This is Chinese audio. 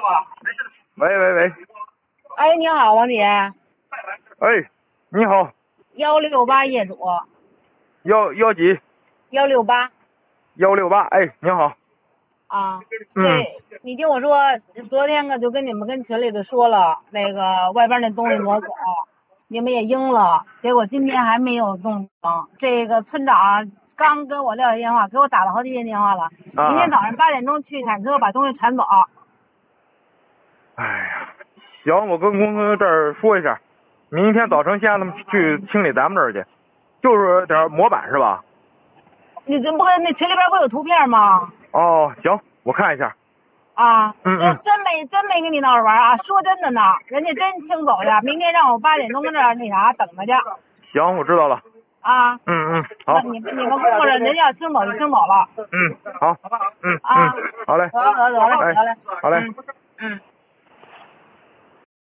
喂喂喂， 哎，你好，王姐。 哎，你好。 168业主。 幺几 168。 168，哎，你好。 啊，对，你听我说，昨天个就跟你们跟群里头说了，那个外边那东西挪走，你们也应了，结果今天还没有动静。这个村长刚跟我撂下电话，给我打了好几天电话了，明天早上8点钟去铲车把东西铲走。 哎呀，行，我跟公司这儿说一下，明天早晨先让他们去清理咱们这儿去，就是点模板是吧？ 你这不跟那群里边不有图片吗？ 哦，行，我看一下。 啊，真没跟你闹着玩啊！说真的呢，人家真清走去，明天让我8点钟跟这儿那啥等着去。 行，我知道了。 啊， 好。 你们公公人家要清走就清走了。 好。 啊， 好嘞。 得嘞， 哎，好嘞。